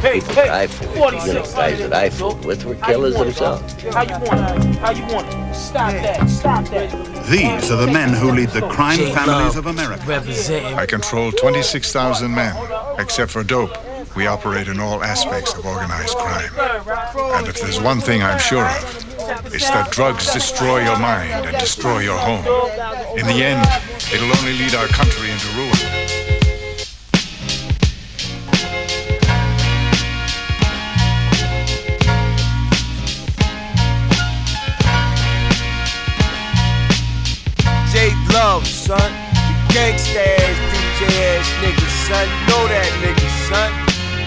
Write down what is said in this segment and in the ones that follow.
people that I fought with, guys that I fought with were killers themselves. How you want it? Stop that. These are the men who lead the crime families of America. I control 26,000 men, except for dope. We operate in all aspects of organized crime. And if there's one thing I'm sure of, it's that drugs destroy your mind and destroy your home. In the end, it'll only lead our country into ruin. J-Love, son. The gangsta ass, DJ ass nigga, son. Know that nigga, son.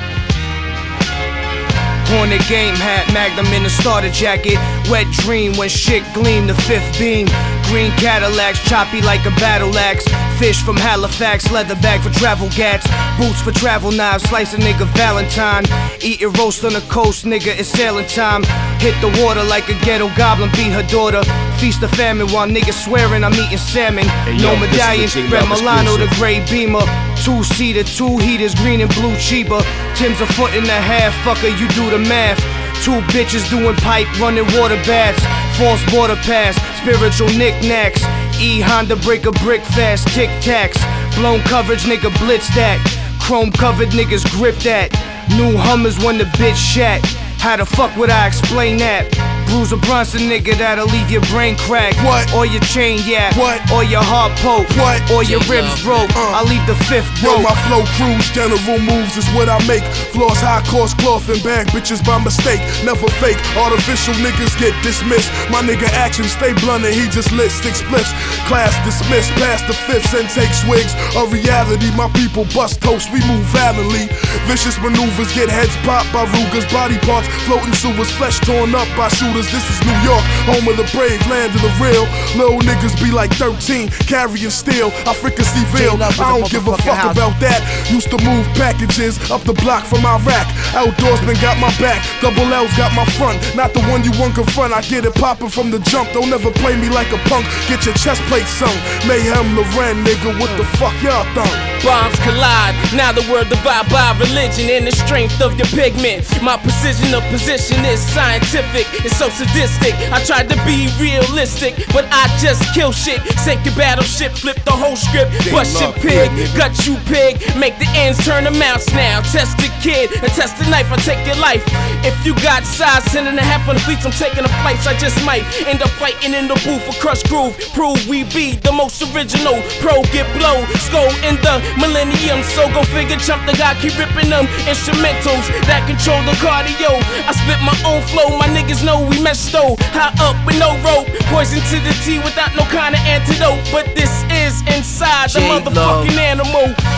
Hornet game hat, Magnum in the starter jacket. Wet dream when shit gleam, the fifth beam. Green Cadillacs, choppy like a battle axe. Fish from Halifax, leather bag for travel gats. Boots for travel knives, slice a nigga Valentine. Eatin' roast on the coast, nigga, it's sailing time. Hit the water like a ghetto goblin, beat her daughter. Feast the famine while niggas swearing I'm eating salmon. No medallion, red Milano, the gray Beamer. Two-seater, two heaters, green and blue Chiba. Tim's a foot and a half, fucker, you do the math. Two bitches doing pipe, running water baths. False border pass, spiritual knickknacks. E-Honda break a brick fast, tic-tacs. Blown coverage, nigga blitz that. Chrome covered niggas grip that. New Hummers when the bitch shat. How the fuck would I explain that? Bruiser Brunson nigga that'll leave your brain cracked. What? Or your chain yapped. What? Or your heart poked. What? Or your ribs broke. I leave the fifth Yo, broke. my flow cruise, general moves is what I make. Floors high cost cloth and bag bitches by mistake. Never fake, artificial niggas get dismissed. My nigga action stay blunt and he just lit 6 spliffs. Class dismissed, past the fifths and take swigs. A reality, my people bust toast, we move valiantly. Vicious maneuvers get heads popped by Ruger's body parts. Floating sewers, flesh torn up by shooters. This is New York, home of the brave, land of the real. Little niggas be like 13, carrying steel. I fricassee veil, I don't give a fuck about that. Used to move packages up the block from Iraq. Outdoorsman got my back, double L's got my front. Not the one you won't confront, I get it poppin' from the jump. Don't ever play me like a punk, get your chest plate sung. Mayhem Loren, nigga, what the fuck y'all thunk? Bombs collide, now the world divided by religion and the strength of your pigment. My precision of position is scientific, it's so sadistic. I tried to be realistic, but I just kill shit. Sink your battleship, flip the whole script. Bust your pig, gut you pig. Make the ends turn to mounts now. Test the kid and test the knife, I take your life. If you got size 10 and a half on the fleets, I'm taking the flights. I just might end up fighting in the booth for Crush Groove. Prove we be the most original. Pro get blow, skull in the millennium. So go figure, chump the guy, keep ripping them instrumentals that control the cardio. I spit my own flow, my niggas know we messed though. High up with no rope, poison to the tea without no kind of antidote. But this is inside the motherfucking animal.